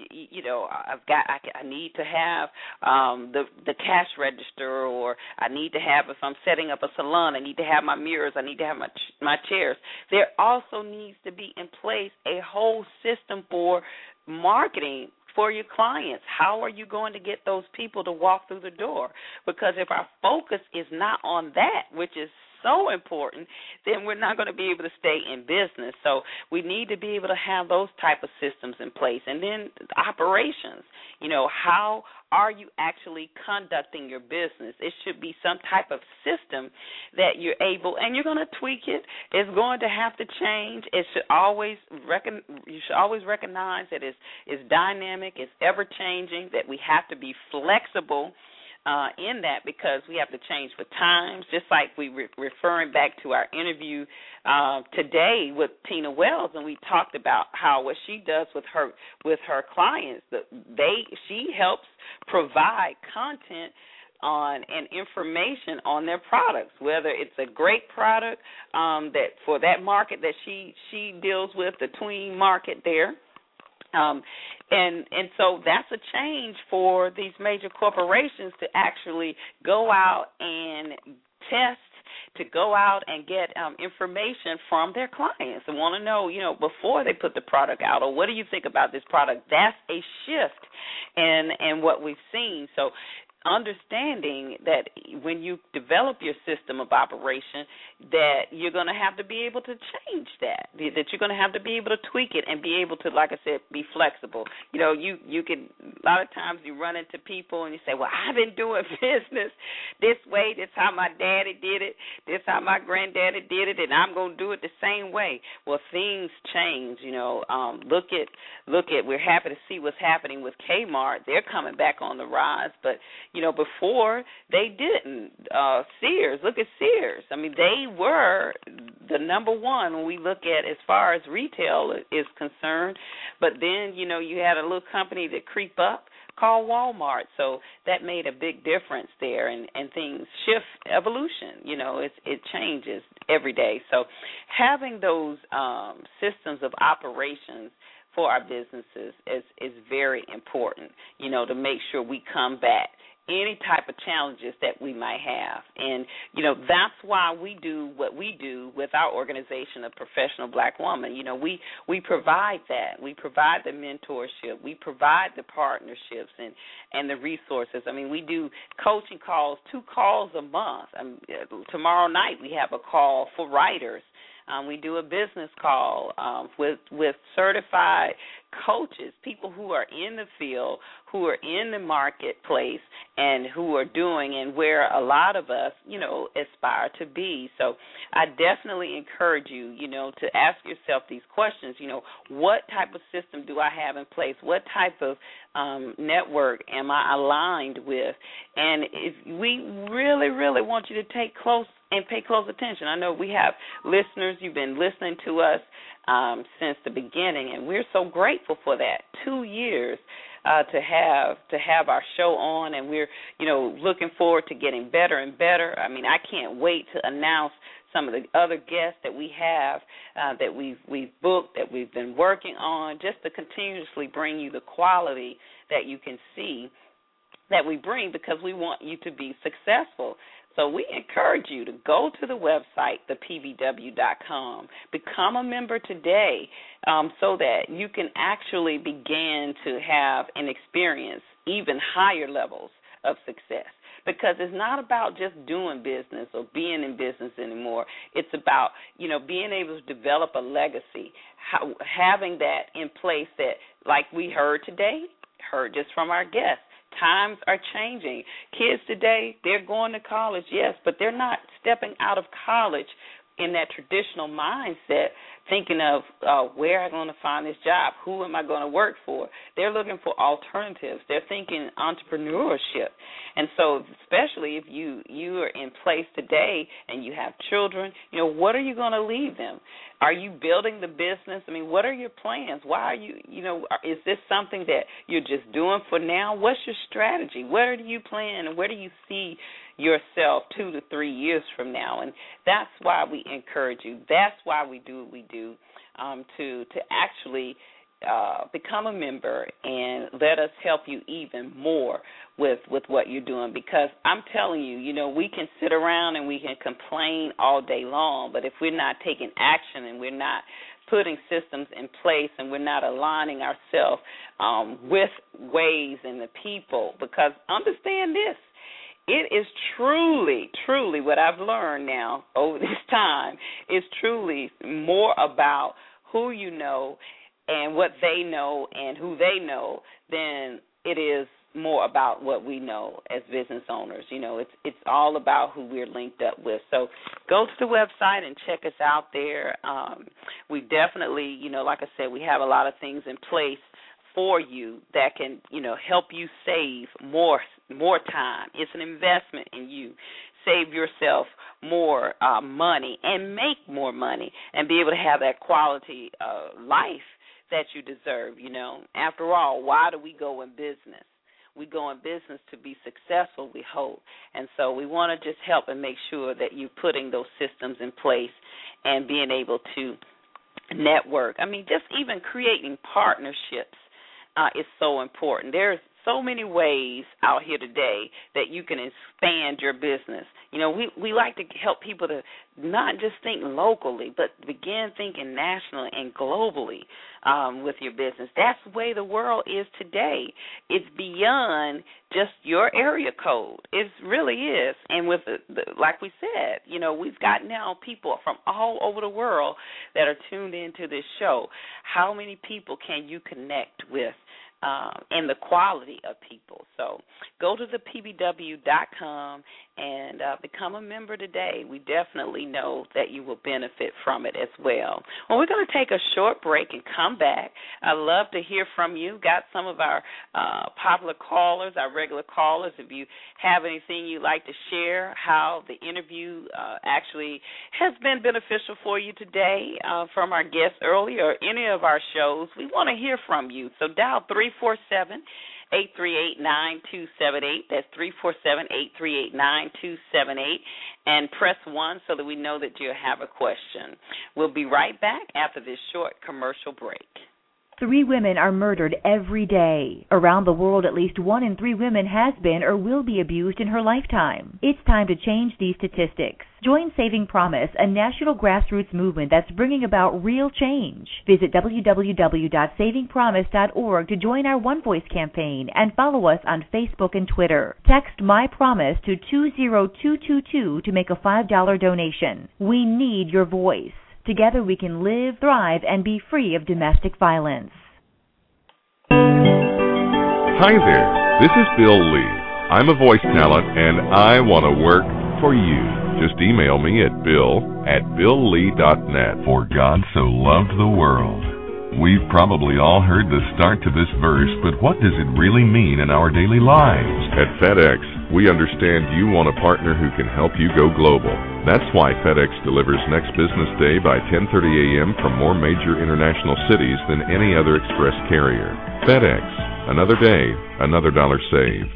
S3: I need to have the cash register, or I need to have, if I'm setting up a salon, I need to have my mirrors. I need to have my chairs. There also needs to be in place a whole system for marketing for your clients. How are you going to get those people to walk through the door? Because if our focus is not on that, which is so important, then we're not going to be able to stay in business. So we need to be able to have those type of systems in place. And then operations, how are you actually conducting your business? It should be some type of system that you're able, and you're going to tweak it. It's going to have to change. It should you should always recognize that it's dynamic, it's ever changing, that we have to be flexible in that, because we have to change with times, just like we referring back to our interview today with Tina Wells, and we talked about what she does with her clients. She helps provide content on and information on their products, whether it's a great product that for that market that she deals with, the tween market there. And so that's a change for these major corporations to actually go out and test, to go out and get information from their clients and want to know, before they put the product out, or what do you think about this product? That's a shift in what we've seen. So understanding that when you develop your system of operation, that you're going to have to be able to change that you're going to have to be able to tweak it and be able to, like I said, be flexible. You can, a lot of times you run into people and you say, well, I've been doing business this way. This is how my daddy did it. This is how my granddaddy did it, and I'm going to do it the same way. Well, things change. Look at, we're happy to see what's happening with Kmart. They're coming back on the rise, but before they didn't. Sears, look at Sears. I mean, they were the number one when we look at as far as retail is concerned. But then, you had a little company that creep up called Walmart. So that made a big difference there, and things shift, evolution. It changes every day. So having those systems of operations for our businesses is very important, to make sure we combat any type of challenges that we might have. And, that's why we do what we do with our organization, the Professional Black Woman. We provide that. We provide the mentorship. We provide the partnerships and the resources. I mean, we do coaching calls, 2 calls a month. Tomorrow night we have a call for writers. We do a business call with certified coaches, people who are in the field, who are in the marketplace, and who are doing and where a lot of us, aspire to be. So I definitely encourage you, to ask yourself these questions. What type of system do I have in place? What type of network am I aligned with? And if we really, really want you to pay close attention. I know we have listeners. You've been listening to us since the beginning, and we're so grateful for that. 2 years to have our show on, and we're looking forward to getting better and better. I mean, I can't wait to announce some of the other guests that we have that we've booked, that we've been working on, just to continuously bring you the quality that you can see that we bring, because we want you to be successful. So we encourage you to go to the website, thepbw.com, become a member today, so that you can actually begin to have and experience even higher levels of success. because it's not about just doing business or being in business anymore. It's about, being able to develop a legacy, having that in place that, like we heard today, heard just from our guests, times are changing. Kids today, they're going to college, yes, but they're not stepping out of college in that traditional mindset, thinking of where I'm going to find this job, who am I going to work for. They're looking for alternatives. They're thinking entrepreneurship. And so especially if you are in place today and you have children, what are you going to leave them? Are you building the business? I mean, what are your plans? Why are you, is this something that you're just doing for now? What's your strategy? Where do you plan and where do you see yourself 2 to 3 years from now? And that's why we encourage you. That's why we do what we do, to actually become a member and let us help you even more with what you're doing, because I'm telling you, we can sit around and we can complain all day long, but if we're not taking action and we're not putting systems in place and we're not aligning ourselves with ways and the people, because understand this, it is truly, truly what I've learned now over this time is truly more about who you know and what they know and who they know than it is more about what we know as business owners. It's all about who we're linked up with. So go to the website and check us out there. We definitely, like I said, we have a lot of things in place for you that can, help you save more time. It's an investment in you. Save yourself more money and make more money and be able to have that quality life that you deserve. After all, why do we go in business? We go in business to be successful, we hope. And so we want to just help and make sure that you're putting those systems in place and being able to network. I mean, just even creating partnerships is so important. There's so many ways out here today that you can expand your business. We like to help people to not just think locally, but begin thinking nationally and globally with your business. That's the way the world is today. It's beyond just your area code. It really is. And with like we said, we've got now people from all over the world that are tuned into this show. How many people can you connect with? And the quality of people. So go to thepbw.com and become a member today. We definitely know that you will benefit from it as well. Well, we're going to take a short break and come back. I'd love to hear from you. Got some of our popular callers, our regular callers. If you have anything you'd like to share, how the interview actually has been beneficial for you today from our guests earlier or any of our shows, we want to hear from you. So dial 347-838-9278. That's 347-838-9278. And press 1 so that we know that you have a question. We'll be right back after this short commercial break.
S5: 3 women are murdered every day. Around the world, at least 1 in 3 women has been or will be abused in her lifetime. It's time to change these statistics. Join Saving Promise, a national grassroots movement that's bringing about real change. Visit www.savingpromise.org to join our One Voice campaign and follow us on Facebook and Twitter. Text My Promise to 20222 to make a $5 donation. We need your voice. Together we can live, thrive, and be free of domestic violence.
S2: Hi there, this is Bill Lee. I'm a voice talent, and I want to work for you. Just email me at bill@billlee.net. For God so loved the world. We've probably all heard the start to this verse, but what does it really mean in our daily lives? At FedEx, we understand you want a partner who can help you go global. That's why FedEx delivers next business day by 10:30 a.m. from more major international cities than any other express carrier. FedEx, another day, another dollar saved.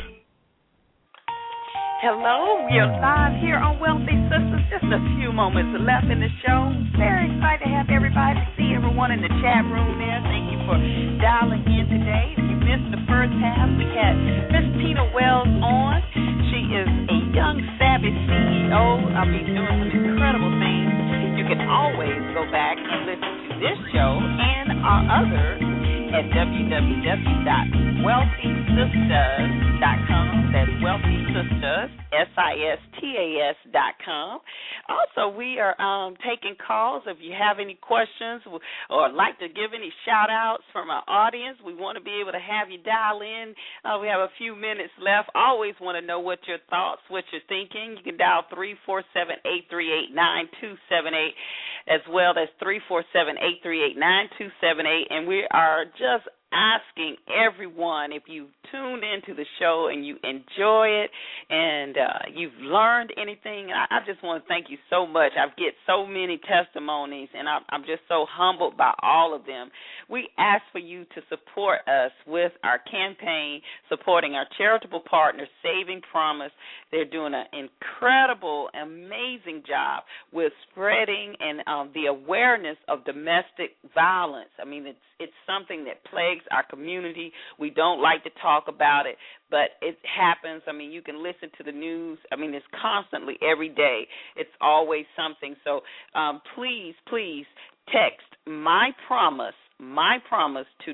S3: Hello, we are live here on Wealthy Sistas. Just a few moments left in the show. Very excited to have everybody, see everyone in the chat room there. Thank you for dialing in today. If you missed the first half, we had Miss Tina Wells on. She is a young, savvy CEO. Doing some incredible things. You can always go back and listen to this show and our others at www.wealthysistas.com. That's Wealthy Sistas. SISTAS, SISTAS.com. Also, we are taking calls. If you have any questions or like to give any shout-outs from our audience, we want to be able to have you dial in. We have a few minutes left. Always want to know what your thoughts, what you're thinking. You can dial 347-838-9278 as well. That's 347-838-9278. And we are just asking everyone, if you tuned into the show and you enjoy it and you've learned anything, I just want to thank you so much. I get so many testimonies, and I'm just so humbled by all of them. We ask for you to support us with our campaign, supporting our charitable partner, Saving Promise. They're doing an incredible, amazing job with spreading and the awareness of domestic violence. I mean, it's something that plagues our community. We don't like to talk about it, but it happens. I mean, you can listen to the news. I mean, it's constantly, every day. It's always something. So please text My Promise to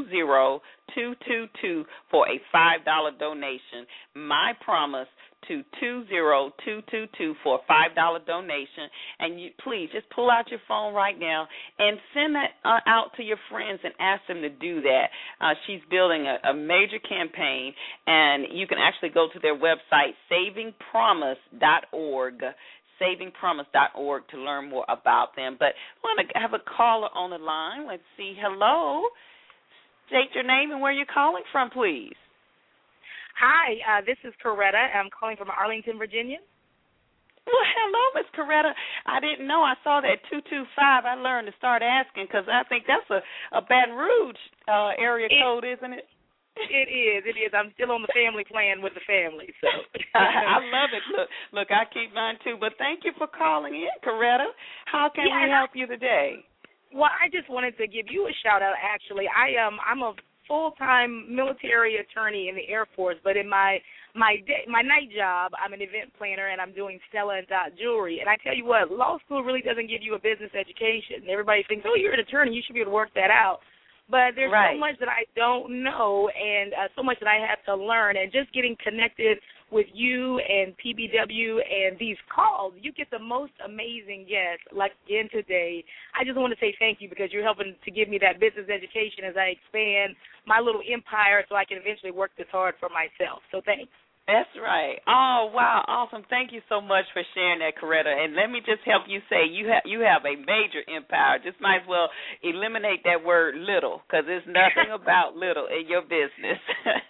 S3: 20222 for a $5 donation. My Promise to 20222 for a $5 donation. And you please just pull out your phone right now and send that out to your friends and ask them to do that. She's building a major campaign, and you can actually go to their website, savingpromise.org. savingpromise.org to learn more about them. But I want to have a caller on the line. Let's see. Hello. State your name and where you're calling from, please.
S8: Hi, this is Coretta. I'm calling from Arlington, Virginia.
S3: Well, hello, Miss Coretta. I didn't know. I saw that 225. I learned to start asking because I think that's a Baton Rouge area code, isn't it?
S8: It is. I'm still on the family plan with the family. So
S3: I love it. Look, I keep mine too. But thank you for calling in, Coretta. How can we help you today?
S8: Well, I just wanted to give you a shout out. Actually, I'm a full-time military attorney in the Air Force, but in my night job, I'm an event planner, and I'm doing Stella and Dot jewelry. And I tell you what, law school really doesn't give you a business education. Everybody thinks, oh, you're an attorney, you should be able to work that out. But there's so much that I don't know and so much that I have to learn. And just getting connected with you and PBW and these calls, you get the most amazing guests, like again today. I just want to say thank you because you're helping to give me that business education as I expand my little empire so I can eventually work this hard for myself. So thanks.
S3: That's right. Oh, wow, awesome. Thank you so much for sharing that, Coretta. And let me just help you say you have a major empire. Just might as well eliminate that word little because there's nothing about little in your business.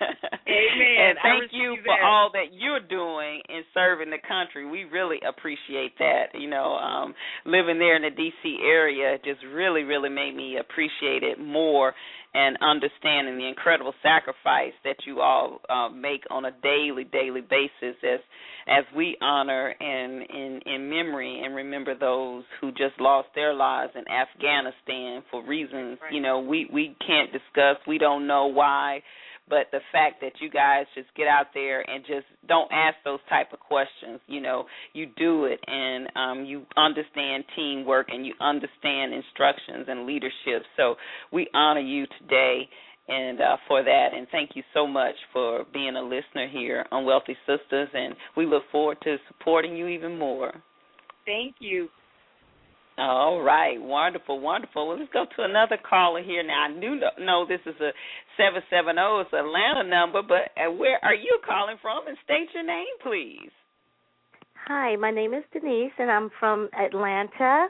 S8: Amen.
S3: And thank you for all that you're doing in serving the country. We really appreciate that. You know, living there in the D.C. area just really, really made me appreciate it more and understanding the incredible sacrifice that you all make on a daily basis as we honor and in memory and remember those who just lost their lives in Afghanistan for reasons, you know, we can't discuss. We don't know why. But the fact that you guys just get out there and just don't ask those type of questions, you know, you do it and you understand teamwork and you understand instructions and leadership. So we honor you today and for that. And thank you so much for being a listener here on Wealthy Sistas. And we look forward to supporting you even more.
S8: Thank you.
S3: All right, wonderful. Well, let's go to another caller here. Now, I do know this is a 770, it's an Atlanta number, but where are you calling from? And state your name, please.
S9: Hi, my name is Denise, and I'm from Atlanta.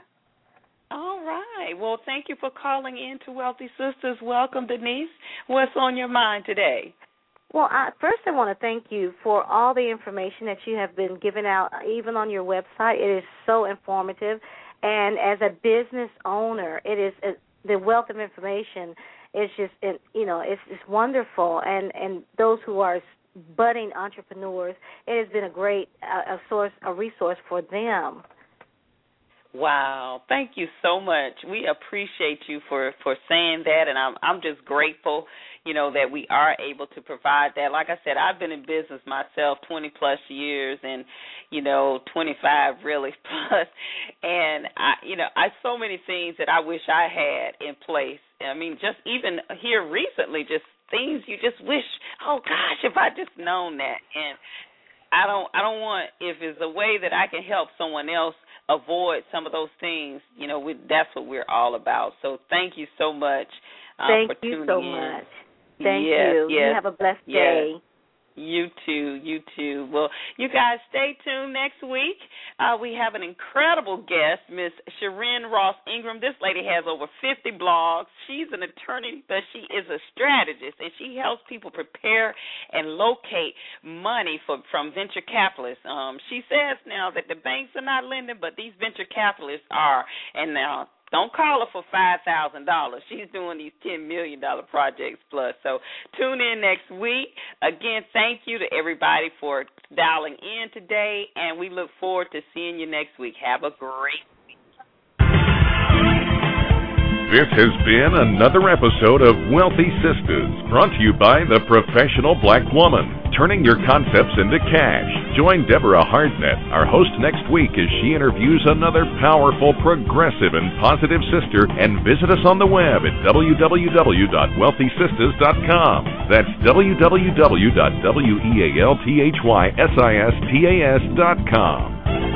S3: All right. Well, thank you for calling in to Wealthy Sistas. Welcome, Denise. What's on your mind today?
S9: Well, first I want to thank you for all the information that you have been giving out, even on your website. It is so informative. And as a business owner, it is the wealth of information is just, you know, it's wonderful. And those who are budding entrepreneurs, it has been a great a resource for them.
S3: Wow. Thank you so much. We appreciate you for saying that, and I'm just grateful, you know, that we are able to provide that. Like I said, I've been in business myself 20-plus years and, you know, 25 really plus, and, I so many things that I wish I had in place. I mean, just even here recently, just things you just wish, oh, gosh, if I just known that. And I don't want, if it's a way that I can help someone else avoid some of those things, that's what we're all about. So thank you so much for tuning in.
S9: Thank you so much. Thank you.
S3: Yes.
S9: You have a blessed day.
S3: You too. Well, you guys stay tuned next week. We have an incredible guest, Miss Sharon Ross Ingram. This lady has over 50 blogs. She's an attorney, but she is a strategist, and she helps people prepare and locate money from venture capitalists. She says now that the banks are not lending, but these venture capitalists are, and now don't call her for $5,000. She's doing these $10 million projects plus. So tune in next week. Again, thank you to everybody for dialing in today, and we look forward to seeing you next week. Have a great week.
S2: This has been another episode of Wealthy Sistas, brought to you by the Professional Black Woman, turning your concepts into cash. Join Deborah Hardnett, our host, next week as she interviews another powerful, progressive, and positive sister, and visit us on the web at www.wealthysistas.com. That's www.wealthysistas.com.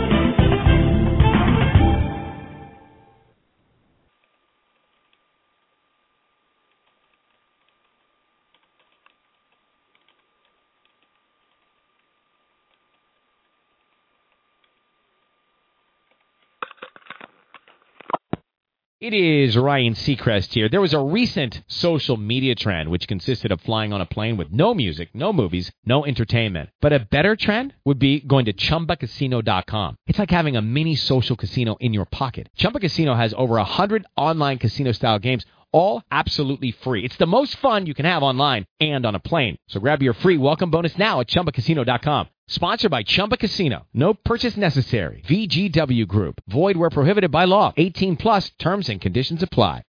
S10: It is Ryan Seacrest here. There was a recent social media trend which consisted of flying on a plane with no music, no movies, no entertainment. But a better trend would be going to ChumbaCasino.com. It's like having a mini social casino in your pocket. Chumba Casino has over 100 online casino-style games, all absolutely free. It's the most fun you can have online and on a plane. So grab your free welcome bonus now at ChumbaCasino.com. Sponsored by Chumba Casino. No purchase necessary. VGW Group. Void where prohibited by law. 18 plus. Terms and conditions apply.